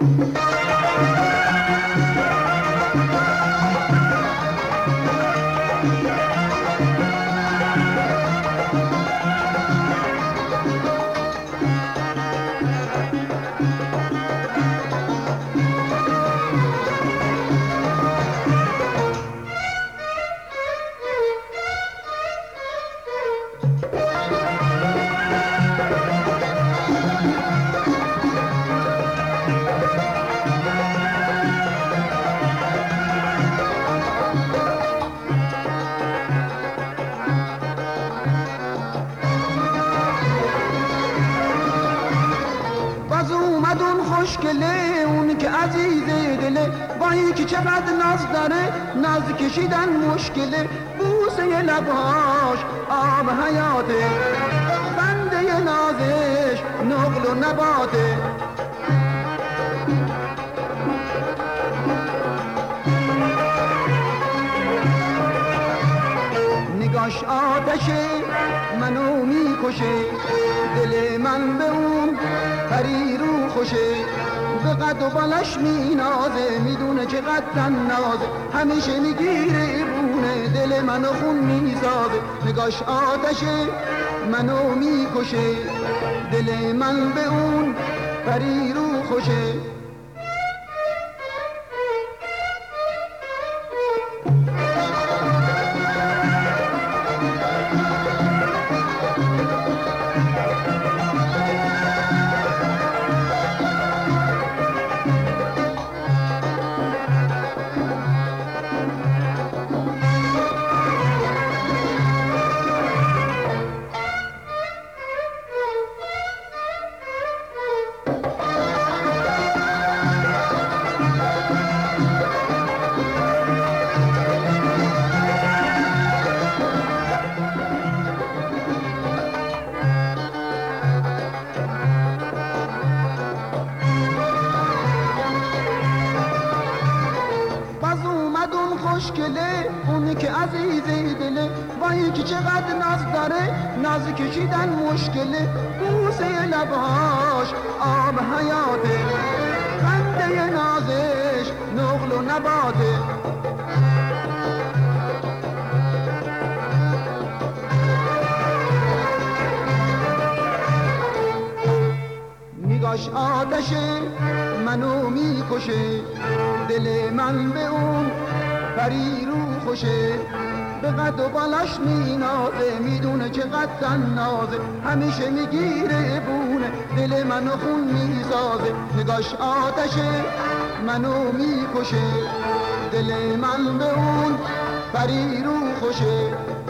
خوشگله اون که عزیز دله، وای که چقدر ناز داره، ناز کشیدن مشکله. بوسه لباش آب حیاته، خنده نازش نقل و نباته. نگاش آتشه منو میکشه، دل من به اون پری رو خوشه. به قد و بالش مینازه، میدونه چقدر نازه، همیشه میگیره بونه، دل منو خون میسازه. نگاش آتشه منو میکشه، دل من به اون پری رو خوشه. خوشگله اونی که عزیز دله، وای که چقدر ناز داره، ناز کشیدن مشکله. بوسه لباش آب حیاته، خنده نازش نقل و نباته. نگاش آتشه منو میکشه، دل من به اون پری رو خوشه. به قد و بالاش مینازه، میدونه چقدر نازه، همیشه میگیره بونه، دل منو خون میسازه. نگاش آتشه منو میکشه، دل من به اون پری رو خوشه.